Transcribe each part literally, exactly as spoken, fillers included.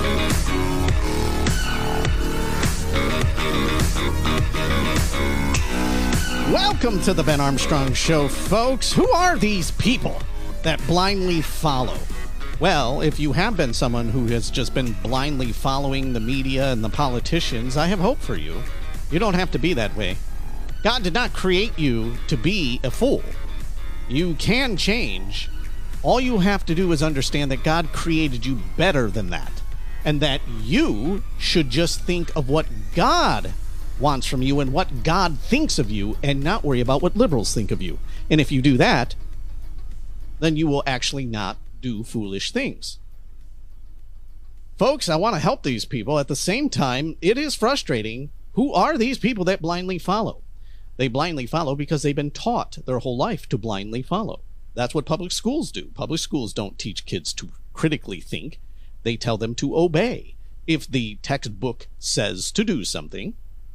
Welcome to the Ben Armstrong Show, folks. Who are these people that blindly follow? Well, if you have been someone who has just been blindly following the media and the politicians, I have hope for you. You don't have to be that way. God did not create you to be a fool. You can change. All you have to do is understand that God created you better than that, and that you should just think of what God wants from you and what God thinks of you, and not worry about what liberals think of you. And if you do that, then you will actually not do foolish things. Folks, I want to help these people. At the same time, it is frustrating. Who are these people that blindly follow? They blindly follow because they've been taught their whole life to blindly follow. That's what public schools do. Public schools don't teach kids to critically think. They tell them to obey. If the textbook says to do something,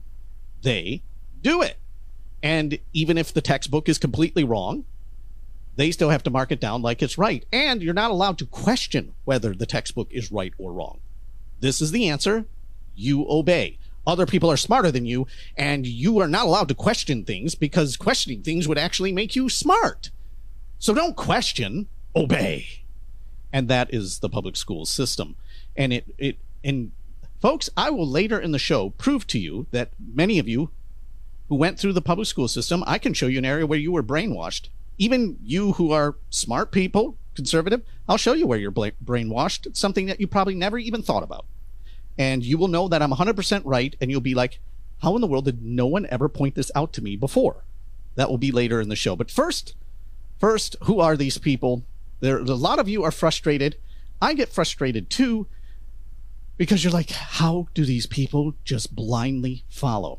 they do it. And even if the textbook is completely wrong, they still have to mark it down like it's right. And you're not allowed to question whether the textbook is right or wrong. This is the answer. You obey. Other people are smarter than you, and you are not allowed to question things, because questioning things would actually make you smart. So don't question, obey. And that is the public school system. And it, it, and folks, I will later in the show prove to you that many of you who went through the public school system, I can show you an area where you were brainwashed. Even you who are smart people, conservative, I'll show you where you're bla- brainwashed. It's something that you probably never even thought about. And you will know that I'm one hundred percent right, and you'll be like, how in the world did no one ever point this out to me before? That will be later in the show. But first, first, who are these people? There, a lot of you are frustrated. I get frustrated too, because you're like, how do these people just blindly follow?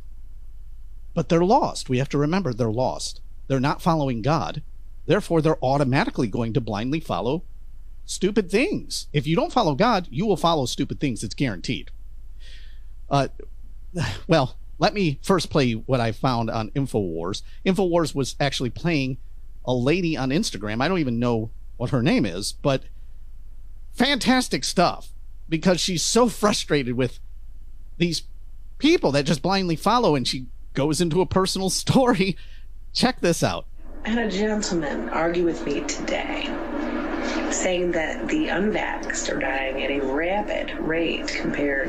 But they're lost. We have to remember they're lost. They're not following God. Therefore, they're automatically going to blindly follow stupid things. If you don't follow God, you will follow stupid things. It's guaranteed. Uh, well, let me first play what I found on InfoWars. InfoWars was actually playing a lady on Instagram. I don't even know what her name is, but fantastic stuff, because she's so frustrated with these people that just blindly follow, and she goes into a personal story. Check this out. I had a gentleman argue with me today, saying that the unvaxxed are dying at a rapid rate compared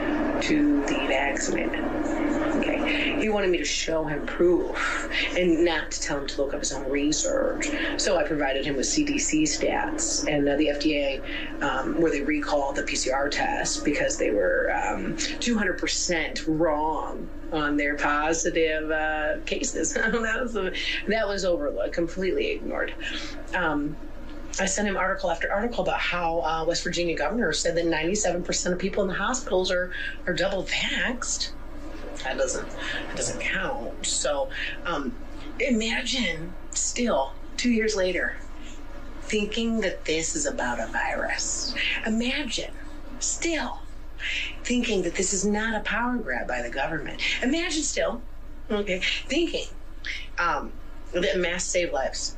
to the vaccinated. Okay. He wanted me to show him proof and not to tell him to look up his own research. So I provided him with C D C stats and uh, the F D A, um, where they recalled the P C R test because they were um, two hundred percent wrong on their positive uh, cases. that, was a, that was overlooked, completely ignored. Um, I sent him article after article about how uh, West Virginia governor said that ninety-seven percent of people in the hospitals are, are double vaxxed. That doesn't, that doesn't count. So um, imagine still, two years later, thinking that this is about a virus. Imagine still thinking that this is not a power grab by the government. Imagine still, okay, thinking um, that masks save lives.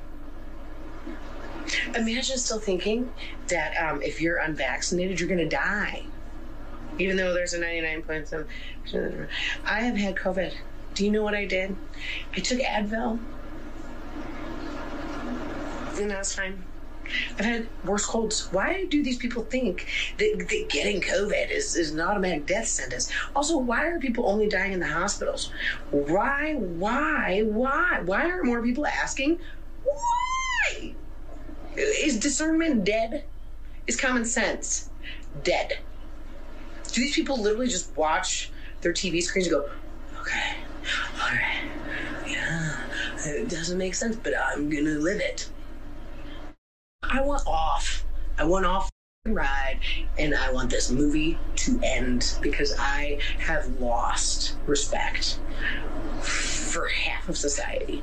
Imagine still thinking that um, if you're unvaccinated, you're going to die, even though there's a ninety-nine point seven percent. I have had COVID. Do you know what I did? I took Advil, and that's fine. I've had worse colds. Why do these people think that, that getting COVID is, is an automatic death sentence? Also, why are people only dying in the hospitals? Why, why, why? Why are more people asking? Why? Is discernment dead? Is common sense dead? Do these people literally just watch their T V screens and go, okay, all right, yeah, it doesn't make sense, but I'm gonna live it. I want off. I want off the ride, and I want this movie to end because I have lost respect for half of society.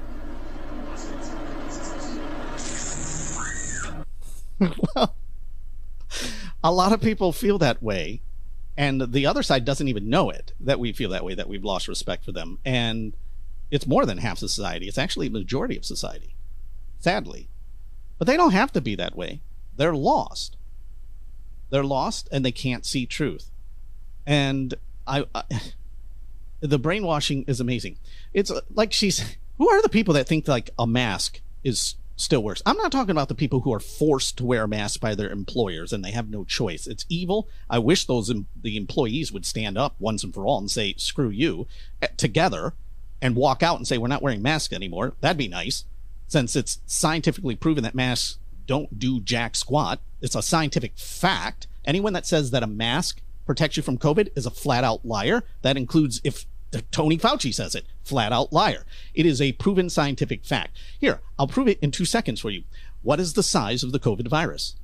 Well, a lot of people feel that way, and the other side doesn't even know it, that we feel that way, that we've lost respect for them. And it's more than half society. It's actually a majority of society, sadly. But they don't have to be that way. They're lost. They're lost and they can't see truth. And I, I the brainwashing is amazing. It's like she's, who are the people that think like a mask is still worse? I'm not talking about the people who are forced to wear a mask by their employers and they have no choice. It's evil. I wish those the employees would stand up once and for all and say, screw you, together, and walk out and say, we're not wearing masks anymore. That'd be nice, since it's scientifically proven that masks don't do jack squat. It's a scientific fact. Anyone that says that a mask protects you from COVID is a flat out liar. That includes if Tony Fauci says it, flat out liar. It is a proven scientific fact. Here, I'll prove it in two seconds for you. What is the size of the COVID virus?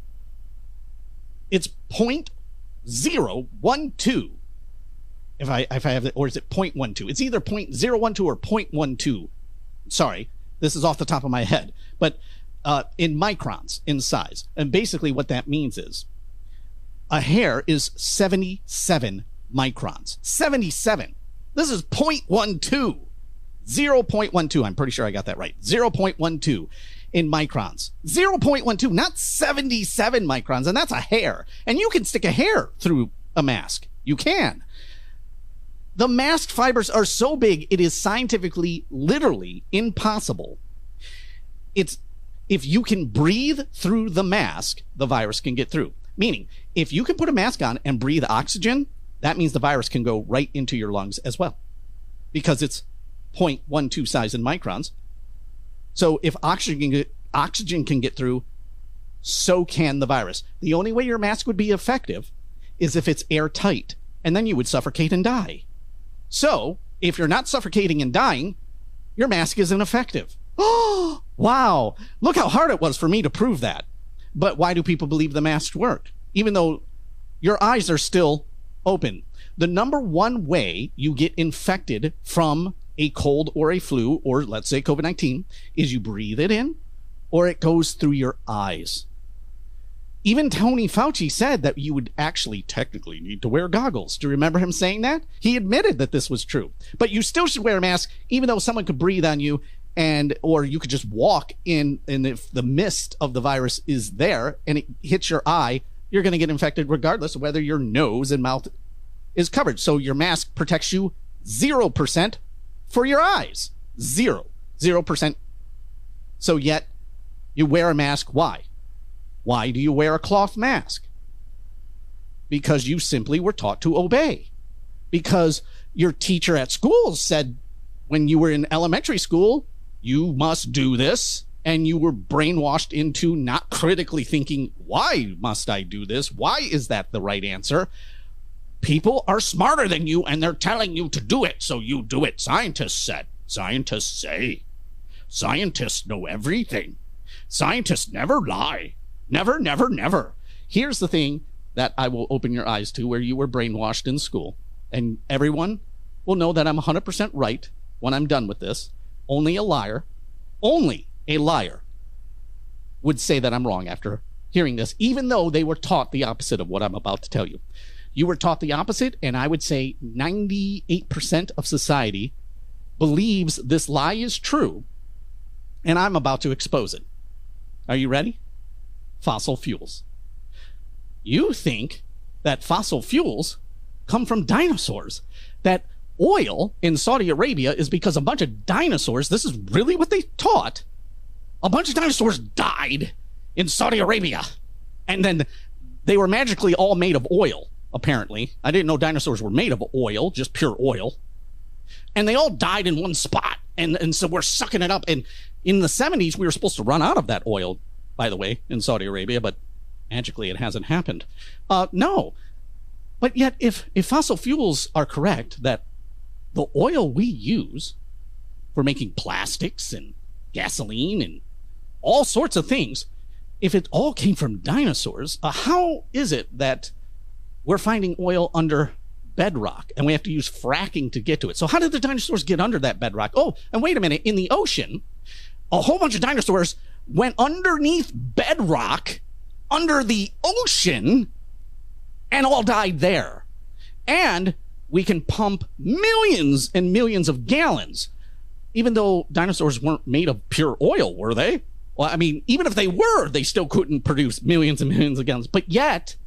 It's zero point zero one two. If I if I have it, or is it zero point one two? It's either zero point zero one two or zero point one two. Sorry, this is off the top of my head, but uh, in microns in size. And basically, what that means is a hair is seventy-seven microns. seventy-seven. This is zero point one two. zero point one two. I'm pretty sure I got that right. zero point one two in microns. zero point one two, not seventy-seven microns. And that's a hair. And you can stick a hair through a mask. You can. The mask fibers are so big, it is scientifically, literally impossible. It's, if you can breathe through the mask, the virus can get through. Meaning, if you can put a mask on and breathe oxygen, that means the virus can go right into your lungs as well, because it's zero point one two size in microns. So if oxygen can get, oxygen can get through, so can the virus. The only way your mask would be effective is if it's airtight, and then you would suffocate and die. So if you're not suffocating and dying, your mask isn't effective. Oh, wow. Look how hard it was for me to prove that. But why do people believe the masks work? Even though your eyes are still open. The number one way you get infected from a cold or a flu, or let's say COVID nineteen, is you breathe it in or it goes through your eyes. Even Tony Fauci said that you would actually technically need to wear goggles. Do you remember him saying that? He admitted that this was true. But you still should wear a mask, even though someone could breathe on you, and or you could just walk in, and if the mist of the virus is there and it hits your eye, you're going to get infected regardless of whether your nose and mouth is covered. So your mask protects you zero percent for your eyes. Zero. Zero percent. So yet you wear a mask. Why? Why do you wear a cloth mask? Because you simply were taught to obey. Because your teacher at school said when you were in elementary school, you must do this, and you were brainwashed into not critically thinking, why must I do this? Why is that the right answer? People are smarter than you, and they're telling you to do it, so you do it. Scientists said. Scientists say. Scientists know everything. Scientists never lie. Never, never, never. Here's the thing that I will open your eyes to, where you were brainwashed in school, and everyone will know that I'm one hundred percent right when I'm done with this. Only a liar, only a liar would say that I'm wrong after hearing this, even though they were taught the opposite of what I'm about to tell you. You were taught the opposite, and I would say ninety-eight percent of society believes this lie is true, and I'm about to expose it. Are you ready? Fossil fuels. You think that fossil fuels come from dinosaurs, that oil in Saudi Arabia is because a bunch of dinosaurs, this is really what they taught, a bunch of dinosaurs died in Saudi Arabia, and then they were magically all made of oil, apparently. I didn't know dinosaurs were made of oil, just pure oil, and they all died in one spot, and, and so we're sucking it up. And in the seventies, we were supposed to run out of that oil, by the way, in Saudi Arabia, but magically it hasn't happened. Uh, no. But yet, if, if fossil fuels are correct, that the oil we use for making plastics and gasoline and all sorts of things, if it all came from dinosaurs, uh, how is it that we're finding oil under bedrock and we have to use fracking to get to it? So how did the dinosaurs get under that bedrock? Oh, and wait a minute, in the ocean, a whole bunch of dinosaurs went underneath bedrock, under the ocean, and all died there. And we can pump millions and millions of gallons, even though dinosaurs weren't made of pure oil, were they? Well, I mean, even if they were, they still couldn't produce millions and millions of gallons. But yet,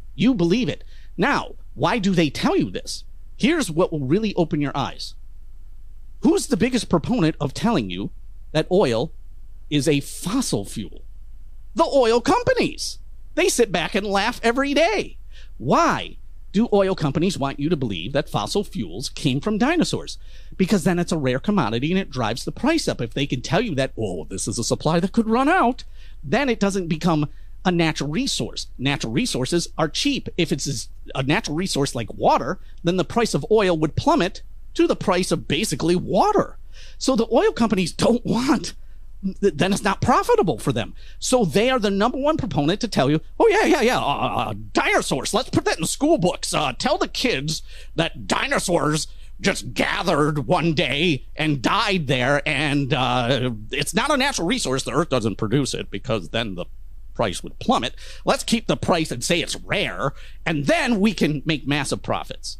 You believe it. Now, why do they tell you this? Here's what will really open your eyes. Who's the biggest proponent of telling you that oil is a fossil fuel? The oil companies. They sit back and laugh every day. Why do oil companies want you to believe that fossil fuels came from dinosaurs? Because then it's a rare commodity and it drives the price up. If they can tell you that, oh, this is a supply that could run out, then it doesn't become a natural resource. Natural resources are cheap. If it's a natural resource like water, then the price of oil would plummet to the price of basically water. So the oil companies don't want, then it's not profitable for them. So they are the number one proponent to tell you, oh, yeah, yeah, yeah, uh, uh, dinosaurs. Let's put that in the school books. Uh, tell the kids that dinosaurs just gathered one day and died there, and uh, it's not a natural resource. The earth doesn't produce it because then the price would plummet. Let's keep the price and say it's rare, and then we can make massive profits.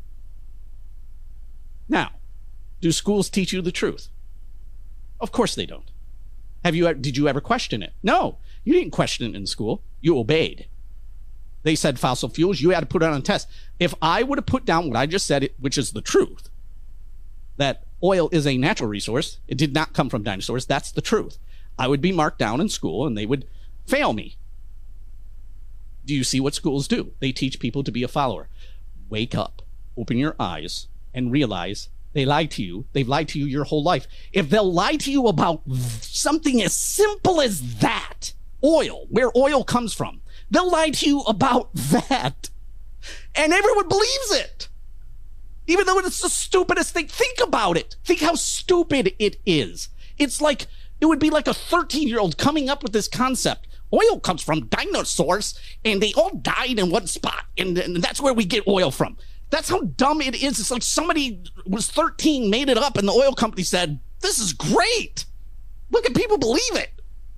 Now, do schools teach you the truth? Of course they don't. Have you? Did you ever question it? No, you didn't question it in school. You obeyed. They said fossil fuels. You had to put it on a test. If I would have put down what I just said, which is the truth, that oil is a natural resource, it did not come from dinosaurs, that's the truth, I would be marked down in school and they would fail me. Do you see what schools do? They teach people to be a follower. Wake up, open your eyes, and realize they lied to you. They've lied to you your whole life. If they'll lie to you about something as simple as that, oil, where oil comes from, they'll lie to you about that. And everyone believes it. Even though it's the stupidest thing. Think about it. Think how stupid it is. It's like, it would be like a thirteen-year-old coming up with this concept. Oil comes from dinosaurs, and they all died in one spot, and, and that's where we get oil from. That's how dumb it is. It's like somebody was thirteen, made it up, and the oil company said, this is great. Look at people believe it.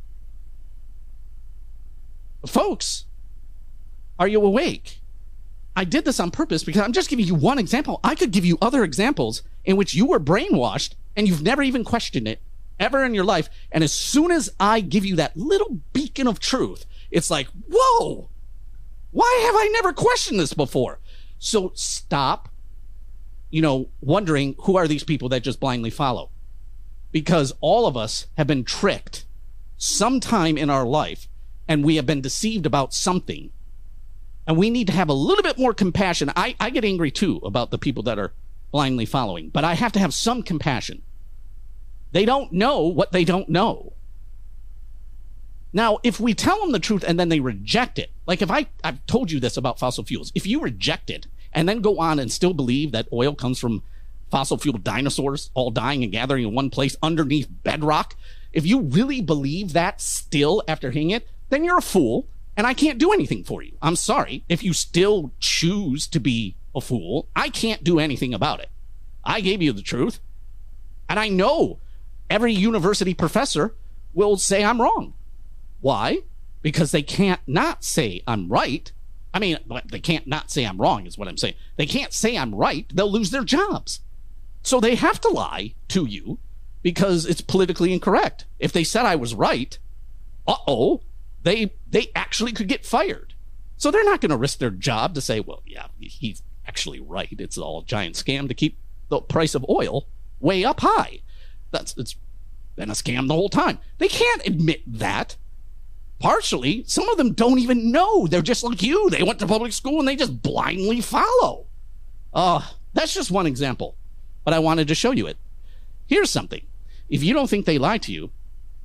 Folks, are you awake? I did this on purpose because I'm just giving you one example. I could give you other examples in which you were brainwashed and you've never even questioned it ever in your life. And as soon as I give you that little beacon of truth, it's like, whoa, why have I never questioned this before? So stop, you know, wondering who are these people that just blindly follow? Because all of us have been tricked sometime in our life, and we have been deceived about something. And we need to have a little bit more compassion. I, I get angry too about the people that are blindly following, but I have to have some compassion. They don't know what they don't know. Now, if we tell them the truth and then they reject it, like if I, I've told you this about fossil fuels, if you reject it and then go on and still believe that oil comes from fossil fuel dinosaurs all dying and gathering in one place underneath bedrock, if you really believe that still after hearing it, then you're a fool and I can't do anything for you. I'm sorry. If you still choose to be a fool, I can't do anything about it. I gave you the truth, and I know every university professor will say I'm wrong. Why? Because they can't not say I'm right. I mean, they can't not say I'm wrong is what I'm saying. They can't say I'm right. They'll lose their jobs. So they have to lie to you because it's politically incorrect. If they said I was right, uh-oh, they they actually could get fired. So they're not going to risk their job to say, well, yeah, he's actually right. It's all a giant scam to keep the price of oil way up high. That's it's been a scam the whole time. They can't admit that. Partially, some of them don't even know. They're just like you. They went to public school and they just blindly follow. Uh, that's just one example, but I wanted to show you it. Here's something. If you don't think they lie to you,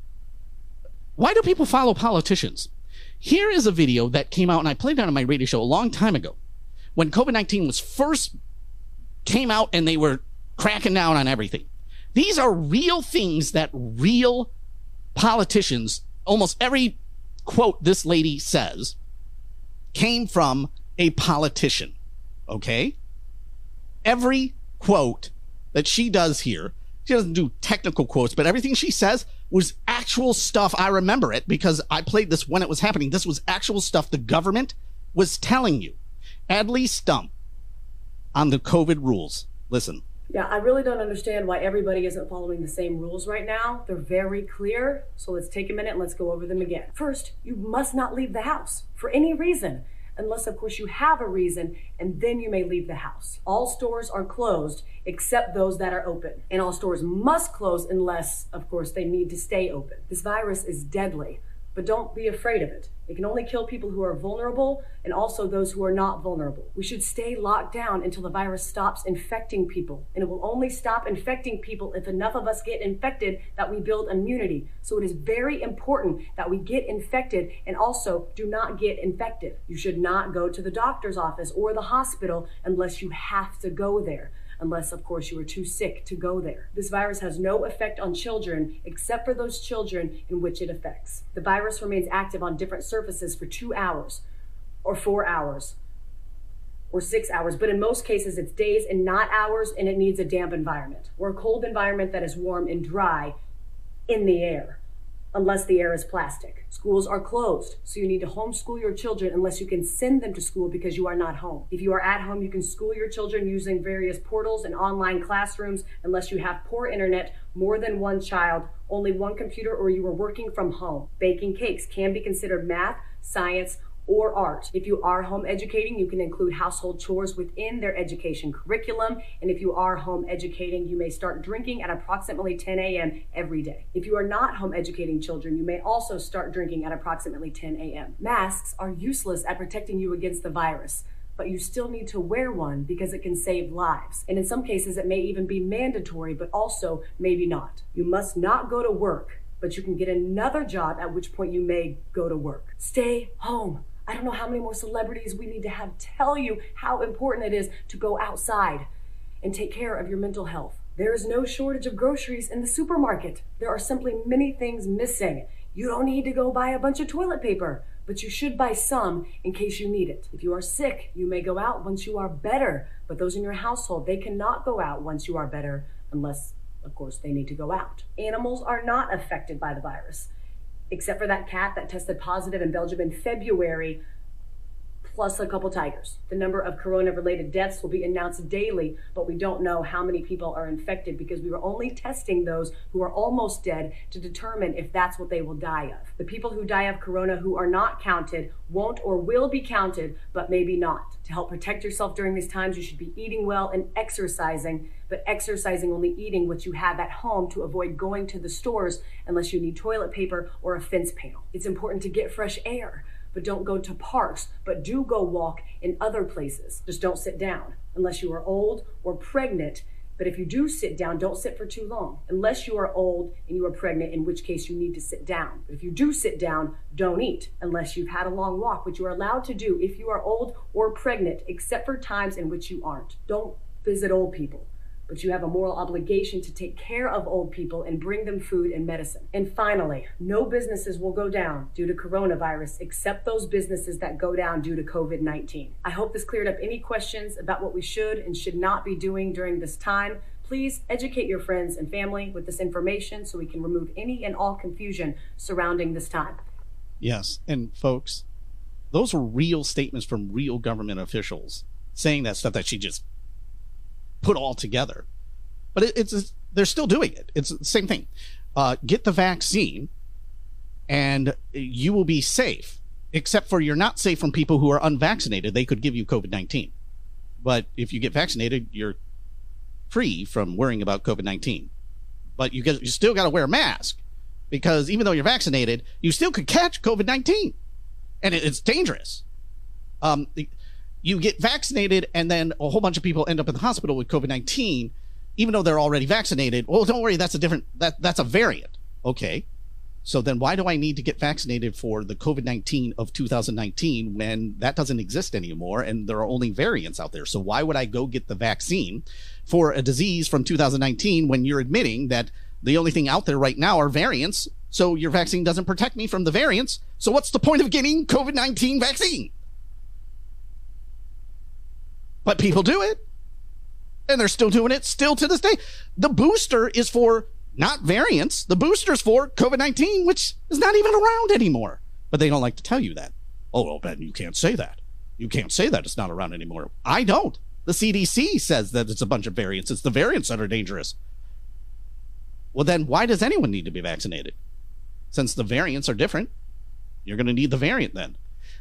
why do people follow politicians? Here is a video that came out, and I played it on my radio show a long time ago, when COVID nineteen was first came out and they were cracking down on everything. These are real things that real politicians, almost every quote this lady says, came from a politician, okay? Every quote that she does here, she doesn't do technical quotes, but everything she says was actual stuff. I remember it because I played this when it was happening. This was actual stuff the government was telling you. Adley Stump on the COVID rules. Listen. Yeah, I really don't understand why everybody isn't following the same rules right now. They're very clear. So let's take a minute and let's go over them again. First, you must not leave the house for any reason unless of course you have a reason, and then you may leave the house. All stores are closed except those that are open, and all stores must close unless of course they need to stay open. This virus is deadly, but don't be afraid of it. It can only kill people who are vulnerable and also those who are not vulnerable. We should stay locked down until the virus stops infecting people. And it will only stop infecting people if enough of us get infected that we build immunity. So it is very important that we get infected and also do not get infected. You should not go to the doctor's office or the hospital unless you have to go there. Unless, of course, you are too sick to go there. This virus has no effect on children except for those children in which it affects. The virus remains active on different surfaces for two hours or four hours or six hours, but in most cases it's days and not hours, and it needs a damp environment or a cold environment that is warm and dry in the air. Unless the air is plastic. Schools are closed, so you need to homeschool your children unless you can send them to school because you are not home. If you are at home, you can school your children using various portals and online classrooms unless you have poor internet, more than one child, only one computer, or you are working from home. Baking cakes can be considered math, science, or art. If you are home educating, you can include household chores within their education curriculum. And if you are home educating, you may start drinking at approximately ten a.m. every day. If you are not home educating children, you may also start drinking at approximately ten a.m. Masks are useless at protecting you against the virus, but you still need to wear one because it can save lives. And in some cases, it may even be mandatory, but also maybe not. You must not go to work, but you can get another job, at which point you may go to work. Stay home. I don't know how many more celebrities we need to have tell you how important it is to go outside and take care of your mental health. There is no shortage of groceries in the supermarket. There are simply many things missing. You don't need to go buy a bunch of toilet paper, but you should buy some in case you need it. If you are sick, you may go out once you are better, but those in your household, they cannot go out once you are better unless, of course, they need to go out. Animals are not affected by the virus, except for that cat that tested positive in Belgium in February, plus a couple tigers. The number of corona-related deaths will be announced daily, but we don't know how many people are infected because we were only testing those who are almost dead to determine if that's what they will die of. The people who die of corona who are not counted won't or will be counted, but maybe not. To help protect yourself during these times, you should be eating well and exercising, but exercising only eating what you have at home to avoid going to the stores unless you need toilet paper or a fence panel. It's important to get fresh air, but don't go to parks, but do go walk in other places. Just don't sit down unless you are old or pregnant. But if you do sit down, don't sit for too long. Unless you are old and you are pregnant, in which case you need to sit down. But if you do sit down, don't eat unless you've had a long walk, which you are allowed to do if you are old or pregnant, except for times in which you aren't. Don't visit old people, but you have a moral obligation to take care of old people and bring them food and medicine. And finally, no businesses will go down due to coronavirus except those businesses that go down due to COVID nineteen. I hope this cleared up any questions about what we should and should not be doing during this time. Please educate your friends and family with this information so we can remove any and all confusion surrounding this time. Yes, and folks, those were real statements from real government officials saying that stuff that she just put all together. But it, it's they're still doing it. It's the same thing. Uh, get the vaccine and you will be safe, except for you're not safe from people who are unvaccinated. They could give you COVID nineteen. But if you get vaccinated, you're free from worrying about COVID nineteen. But you, get, you still got to wear a mask, because even though you're vaccinated, you still could catch COVID nineteen. And it, it's dangerous. Um, you get vaccinated and then a whole bunch of people end up in the hospital with COVID nineteen, even though they're already vaccinated. Well, don't worry, that's a different, that that's a variant. Okay. So then why do I need to get vaccinated for the COVID nineteen of two thousand nineteen when that doesn't exist anymore and there are only variants out there? So why would I go get the vaccine for a disease from two thousand nineteen when you're admitting that the only thing out there right now are variants? So your vaccine doesn't protect me from the variants. So what's the point of getting COVID nineteen vaccine? But people do it, and they're still doing it still to this day. The booster is for not variants. The booster is for COVID nineteen, which is not even around anymore. But they don't like to tell you that. Oh, well, Ben, you can't say that. You can't say that it's not around anymore. I don't. The C D C says that it's a bunch of variants. It's the variants that are dangerous. Well, then why does anyone need to be vaccinated? Since the variants are different, you're going to need the variant then.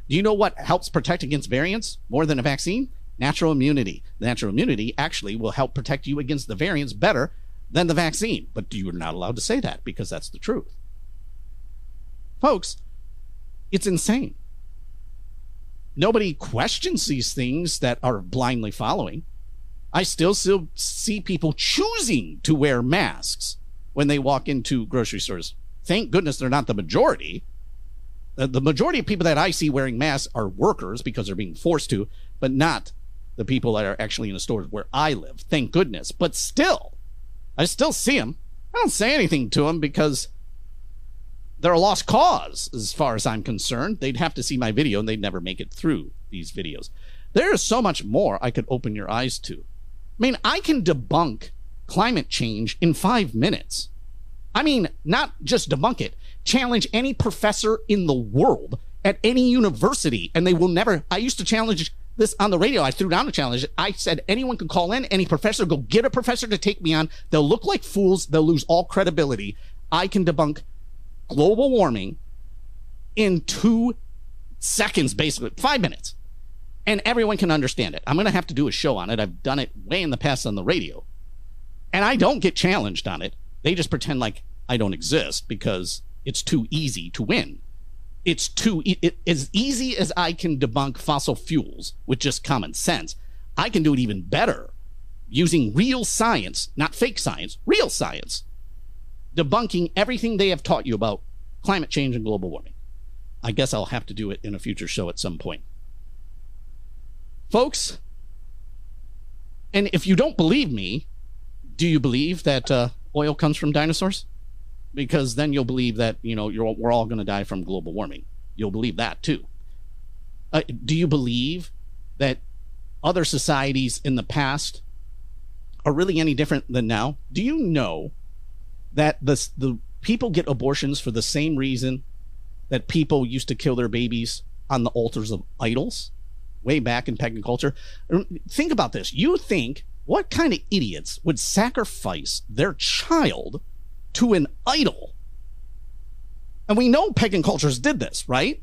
Do you know what helps protect against variants more than a vaccine? Natural immunity. Natural immunity actually will help protect you against the variants better than the vaccine. But you're not allowed to say that because that's the truth. Folks, it's insane. Nobody questions these things that are blindly following. I still, still see people choosing to wear masks when they walk into grocery stores. Thank goodness they're not the majority. The majority of people that I see wearing masks are workers because they're being forced to, but not the people that are actually in the stores where I live. Thank goodness. But still, I still see them. I don't say anything to them because they're a lost cause as far as I'm concerned. They'd have to see my video and they'd never make it through these videos. There is so much more I could open your eyes to. I mean, I can debunk climate change in five minutes. I mean, not just debunk it, challenge any professor in the world at any university, and they will never. I used to challenge this on the radio. I threw down a challenge. I said anyone can call in, any professor, go get a professor to take me on. They'll look like fools. They'll lose all credibility. I can debunk global warming in two seconds, basically, five minutes. And everyone can understand it. I'm going to have to do a show on it. I've done it way in the past on the radio. And I don't get challenged on it. They just pretend like I don't exist because it's too easy to win. It's too e- it, as easy as I can debunk fossil fuels with just common sense. I can do it even better using real science, not fake science, real science, debunking everything they have taught you about climate change and global warming. I guess I'll have to do it in a future show at some point. Folks, and if you don't believe me, do you believe that uh, oil comes from dinosaurs? Because then you'll believe that, you know, you're, we're all going to die from global warming. You'll believe that too. Uh, do you believe that other societies in the past are really any different than now? Do you know that the, the people get abortions for the same reason that people used to kill their babies on the altars of idols way back in pagan culture? Think about this. You think, what kind of idiots would sacrifice their child to an idol? And we know pagan cultures did this, right?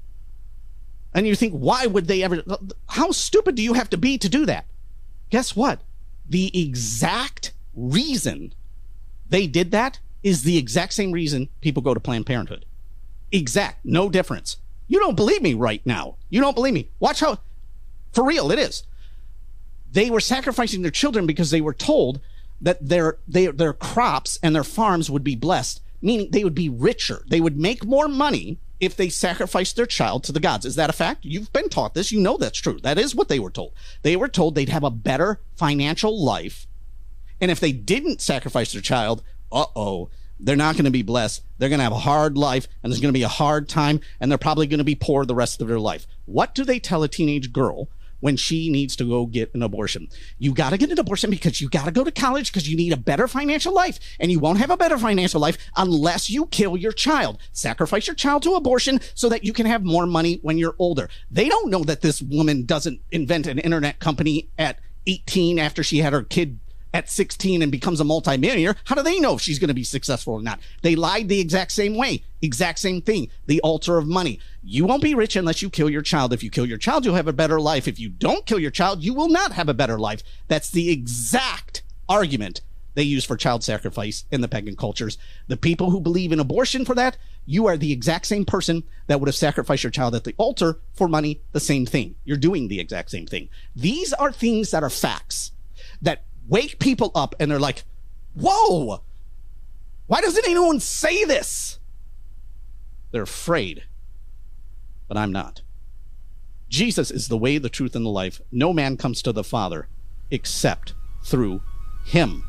And you think, why would they ever? How stupid do you have to be to do that? Guess what? The exact reason they did that is the exact same reason people go to Planned Parenthood. Exact, no difference. You don't believe me right now. You don't believe me. Watch how, for real, it is. They were sacrificing their children because they were told that their, their, their crops and their farms would be blessed, meaning they would be richer. They would make more money if they sacrificed their child to the gods. Is that a fact? You've been taught this. You know that's true. That is what they were told. They were told they'd have a better financial life. And if they didn't sacrifice their child, uh-oh, they're not going to be blessed. They're going to have a hard life, and there's going to be a hard time, and they're probably going to be poor the rest of their life. What do they tell a teenage girl when she needs to go get an abortion? You got to get an abortion because you got to go to college because you need a better financial life, and you won't have a better financial life unless you kill your child. Sacrifice your child to abortion so that you can have more money when you're older. They don't know that this woman doesn't invent an internet company at eighteen after she had her kid at sixteen and becomes a multimillionaire. How do they know if she's going to be successful or not? They lied the exact same way. Exact same thing. The altar of money. You won't be rich unless you kill your child. If you kill your child, you'll have a better life. If you don't kill your child, you will not have a better life. That's the exact argument they use for child sacrifice in the pagan cultures. The people who believe in abortion for that, you are the exact same person that would have sacrificed your child at the altar for money. The same thing. You're doing the exact same thing. These are things that are facts that wake people up, and they're like, whoa, why doesn't anyone say this? They're afraid, but I'm not. Jesus is the way, the truth, and the life. No man comes to the Father except through him.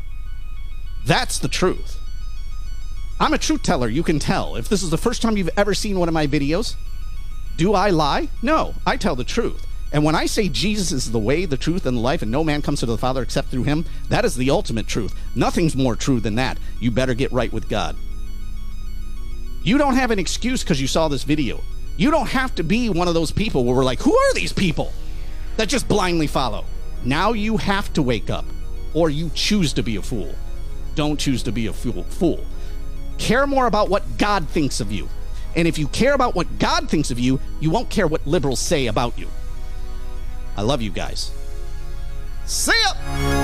That's the truth. I'm a truth teller, you can tell. If this is the first time you've ever seen one of my videos, do I lie? No, I tell the truth. And when I say Jesus is the way, the truth, and the life, and no man comes to the Father except through him, that is the ultimate truth. Nothing's more true than that. You better get right with God. You don't have an excuse because you saw this video. You don't have to be one of those people where we're like, who are these people that just blindly follow? Now you have to wake up, or you choose to be a fool. Don't choose to be a fool. Fool. Care more about what God thinks of you. And if you care about what God thinks of you, you won't care what liberals say about you. I love you guys. See ya!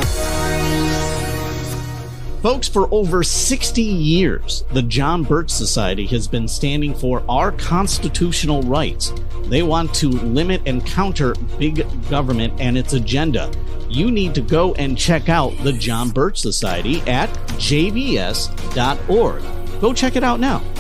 Folks, for over sixty years, the John Birch Society has been standing for our constitutional rights. They want to limit and counter big government and its agenda. You need to go and check out the John Birch Society at j b s dot org. Go check it out now.